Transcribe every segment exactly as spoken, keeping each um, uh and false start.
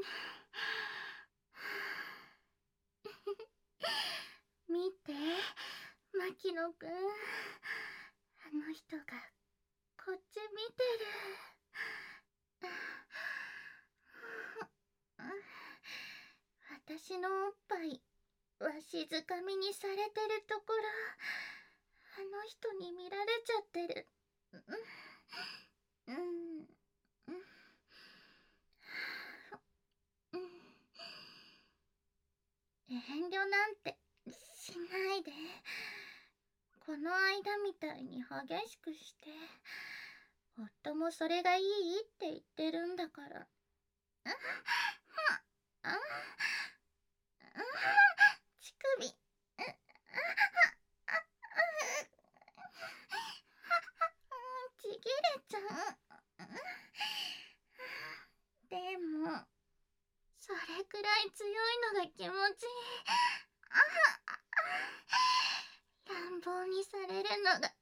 見て、牧野くん。あの人がこっち見てる。私のおっぱいわしづかみにされてるところ、あの人に見られちゃってる。うん、うん、うん。遠慮なんてしないで。この間みたいに激しくして、夫もそれがいいって言ってるんだから。乳首。ちぎれちゃう。でもそれくらい強いのが気持ちいい。乱暴にされるのが。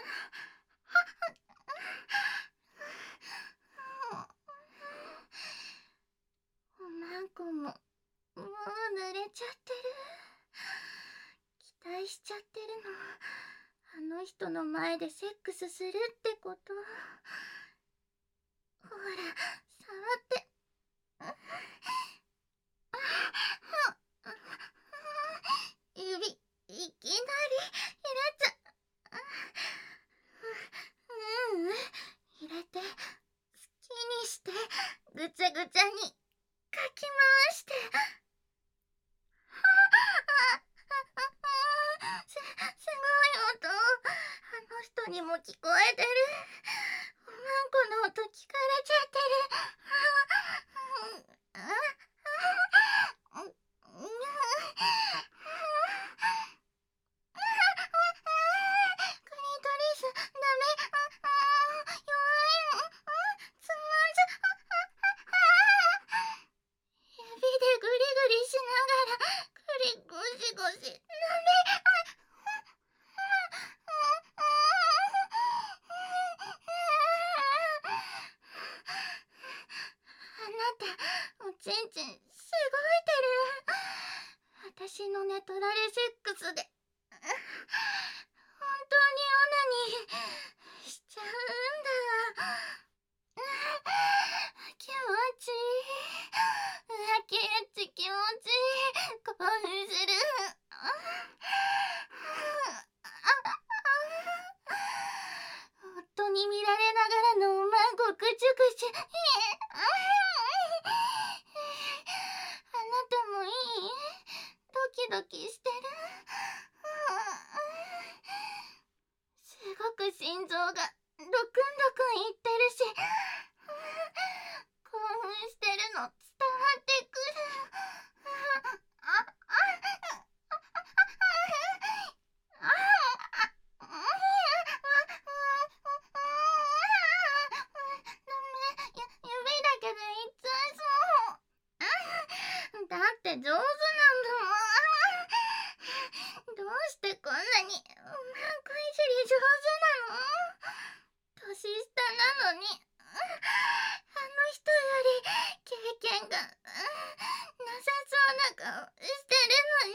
おまんこももう濡れちゃってる。期待しちゃってるの。あの人の前でセックスするってこと。ほら、触って。指、いきなり入れちゃ。ううん、入れて、好きにして、ぐちゃぐちゃにかき回して。す、すごい音。あの人にも聞こえてる。おまんこの音聞かれちゃってる。クリトリス、ダメ。弱いの。つまんじゃ。指でグリグリしながら、クリゴシゴシ。ダメ。あなた、おちんちん、すごいてる。私の寝取られセックスで、本当にオナニーしちゃうんだ。気持ちいい。あきエッチ気持ちいい。興奮する。夫に見られながらのおまんこくちゅくちゅ。あなたもいい？ドキドキしてる？すごく心臓がドクンドクンいってるし、興奮してるの伝わってくる。指だけでいっちゃいそう。だって上手なんだもん。どうしてこんなにうまんこいじり上手なの？年下なのに、あの人より経験がなさそうな顔してるのに。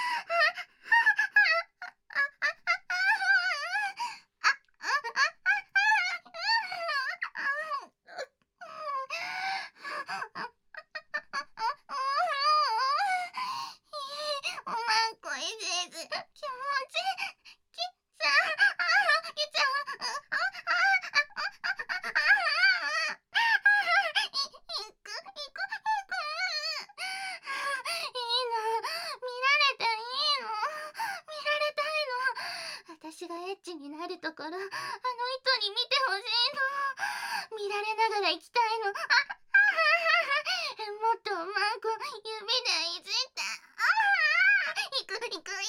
おまんこいじり気持ちきさあきちゃん。いくいくいく。いいの、見られていいの？見られたいの。私がエッチになるところ、あの人に見てほしいの。見られながら行きたいの。もっとおまんこ指でいじって。いくいくいく。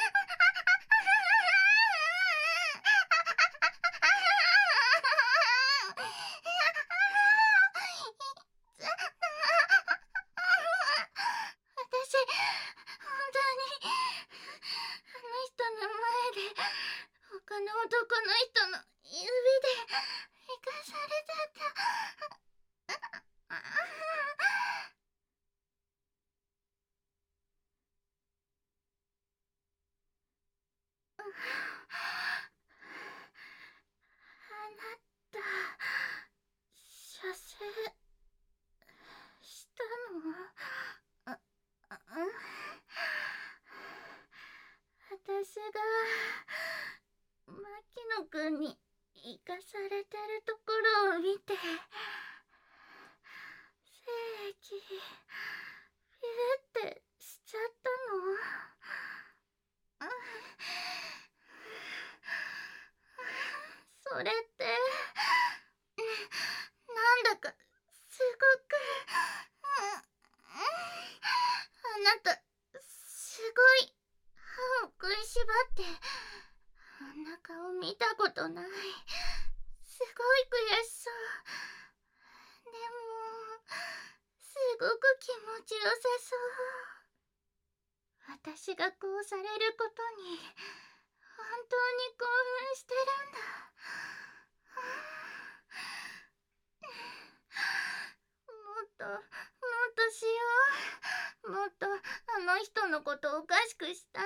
私、本当にあの人の前で他の男の人の指で生かされちゃった。 されてるところを見て、精液ピューってしちゃったの。それってなんだかすごくあなたすごい歯を食いしばってあんな顔見たことない。すごい悔しそう。でもすごく気持ちよさそう。私がこうされることに本当に興奮してるんだ。もっともっとしよう。もっとあの人のことおかしくしたい。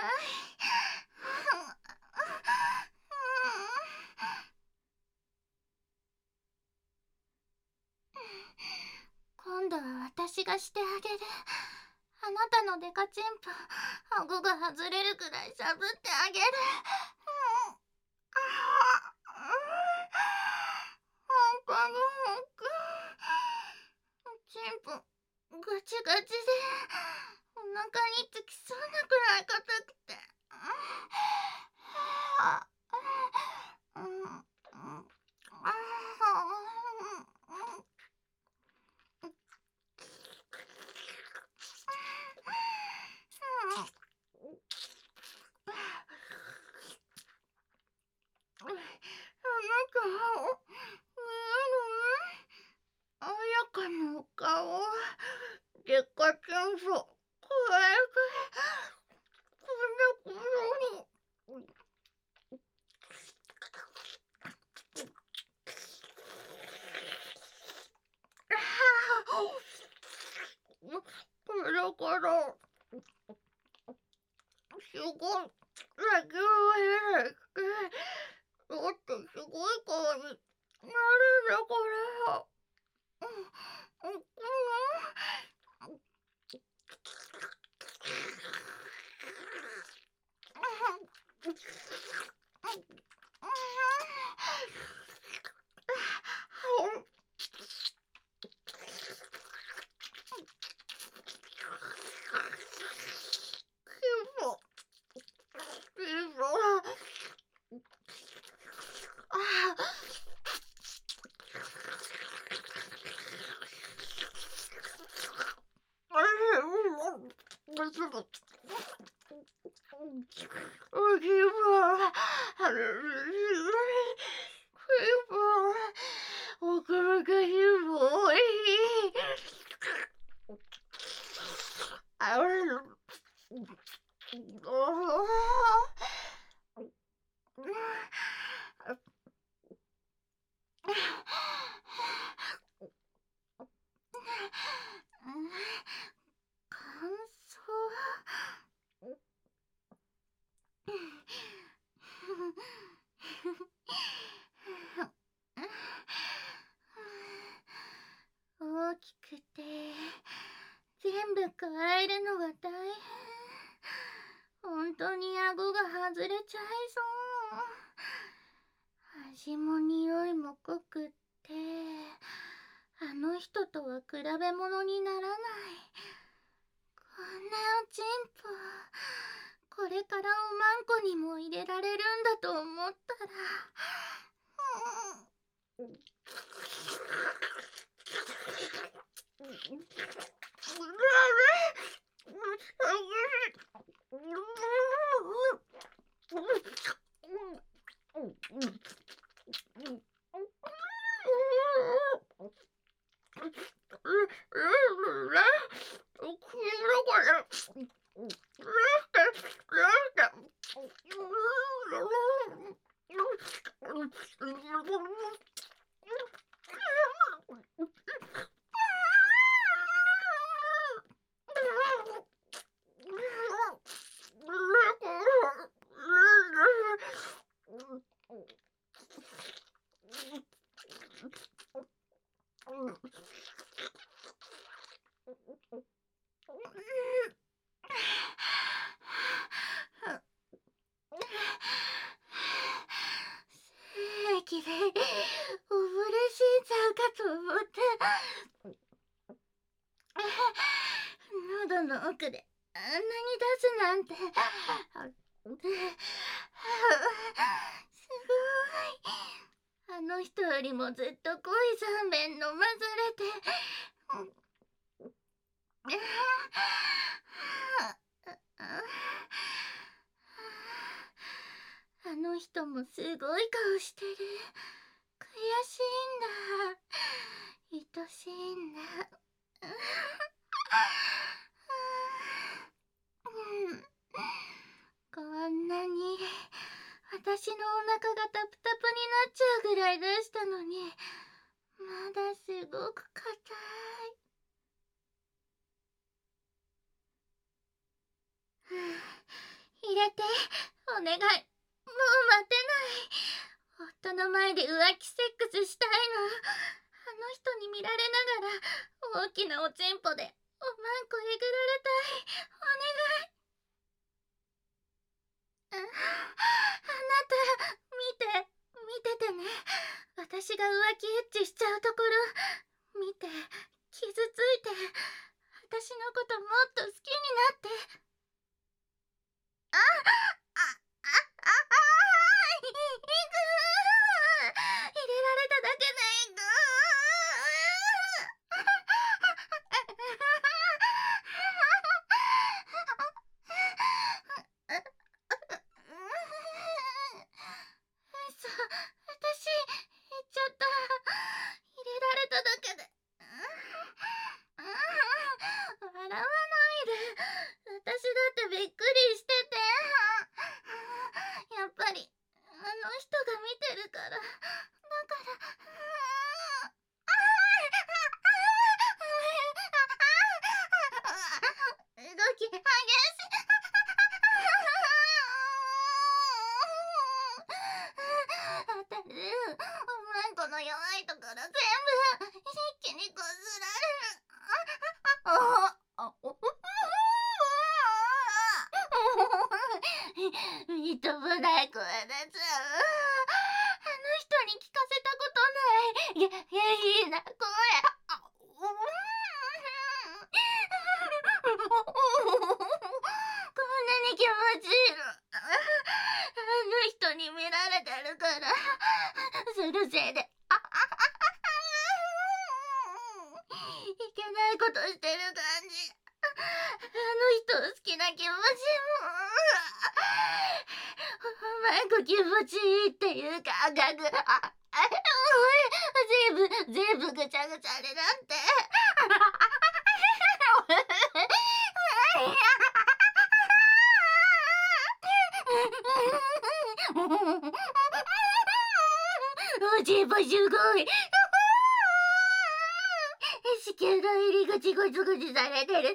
今度は私がしてあげる。あなたのデカチンポ顎が外れるくらいしゃぶってあげる。本当にほんくチンポガチガチでお腹につきそうなくらい硬くて。あの顔見える？あやかの顔デカチンポかわいくこんな頃にこれからすごい野球をやらしてだってすごい顔になるんだから。うんうん乾燥大きくて全部変えるのが大変。本当に顎が外れちゃいそう。味も匂いも濃くってあの人とは比べ物にならない。こんなおちんぽこれからおまんこにも入れられるんだと思ったら、うん、精液で喉の奥であんなに出すなんて。すごい。あの人よりもずっと濃い三遍飲まされて。あの人もすごい顔してる。悔しいんだ。愛しいんだ。こんなに私のお腹がタプタプになっちゃうぐらい出したのに、まだすごく硬い。入れて、お願い。もう待てない。夫の前で浮気セックスしたいの。あの人に見られながら大きなおちんぽでおまんこえぐられたい。お願い。あ、あなた見て見ててね。私が浮気エッチしちゃうところ見て、傷ついて、私のこともっと好きになって。ああああああいく入れられただけでいく。嘘、私言っちゃった。入れられただけで。笑わないで。私だってびっくりしてて。やっぱりあの人が見てるから。だから動き激しい。当たる。おまんこの弱いところ全部一気にこすられる。ああみっともない声出ちゃう。あの人に聞かせたことない。げ、下品な声。こんなに気持ちいいの。あの人に見られてるから、そのせいで。いけないことしてる感じ。あの人好きな気持ちも。お前こ気持ちいいっていう感覚。あ、あ、全部、全部ぐちゃぐちゃになって。おちんぽすごい。子宮の入り口ゴツゴツされてる。ダメ。またいっ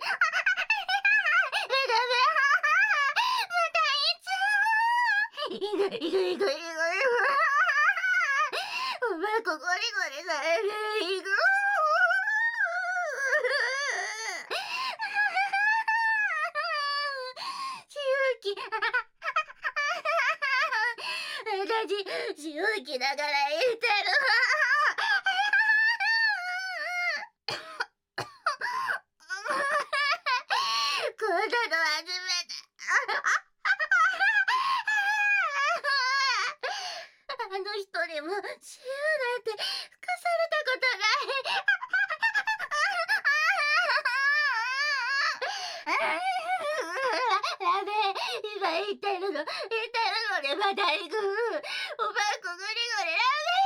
ちゃう。いくいくいくいく。おまんこゴリゴリされてる。いく。しゆき。私、しゆきだから言ってる。こんなの初めて。あの人にもシューなんて吹かされたことない。ダメ、今言ってるの言ってるのにまた行く。おまんこグリグリ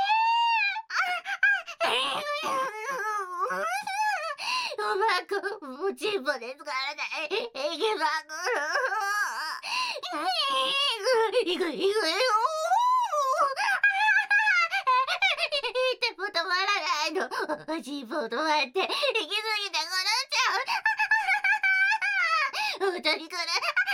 ダメ。おまんこもちんぽで使われない。いけばくる。いくいくいくよ。っても止まらないの。おちんぽ止まって行き過ぎて転んじゃう。本当にこれ。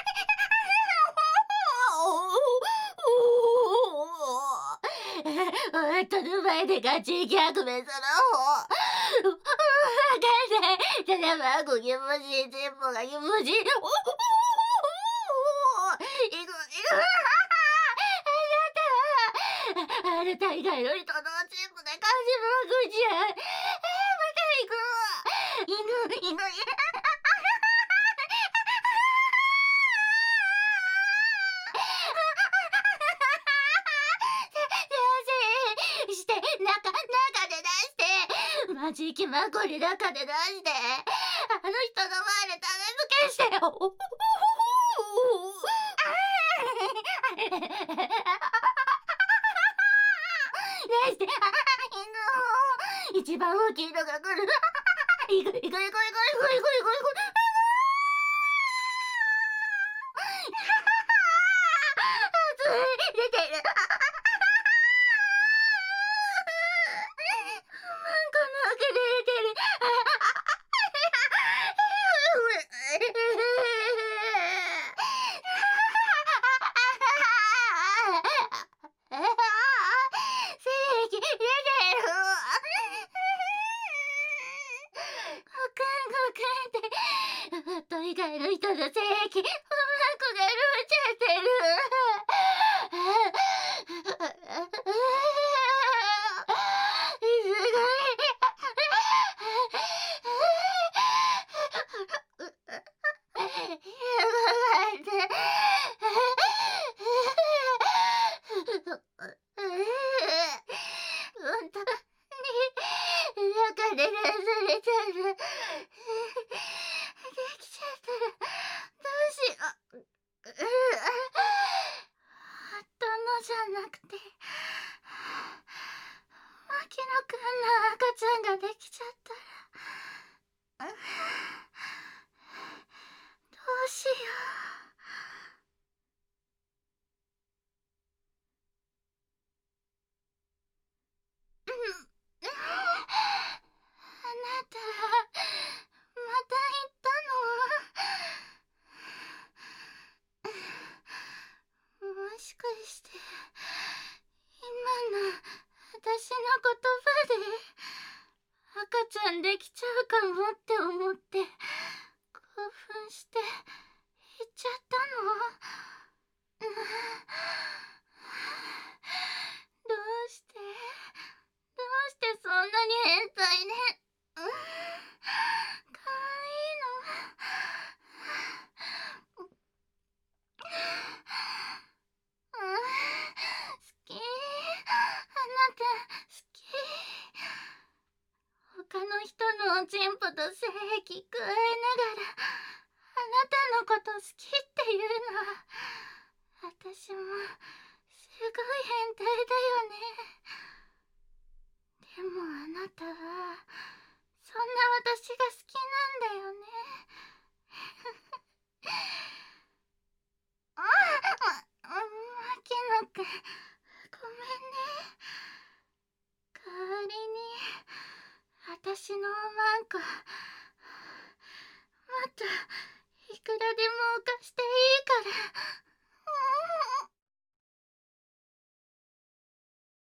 夫の前でガチギャグめその方。わかんない。ただまあこ気持ちいい。チンポが気持ちいい。いくいく。あなたあなた以外の人のチンポで感じまくっちゃう。えー、また息まこり中で出して、あの人の前で種付けして、おほほほほ出して、ああ、犬一番大きいのが来る。いくいくいくいくいくいくいくいくいく。熱い、出てる。この奥で出てる。精液出てる。ごくんごくんって、夫以外の人の精液、うんこがルーちゃってる。中で流されちゃう。できちゃったらどうしよう。夫のじゃなくて牧野くんの赤ちゃんができちゃったらどうしよう。うん、あなたまた言ったの？もしかして今の私の言葉で赤ちゃんできちゃうかもって思って興奮して言っちゃったの？どうしてどうしてそんなに変態ね。うん、かわいいの。うん、好き。あなた好き。他の人のチンポと精液加えながらあなたのこと好きっていうのは私もすごい変態だよね。でもあなたはそんな私が好きなんだよね。ああ、ま、牧野くん、ごめんね。代わりに私のおまんこもっといくらでも犯していいから。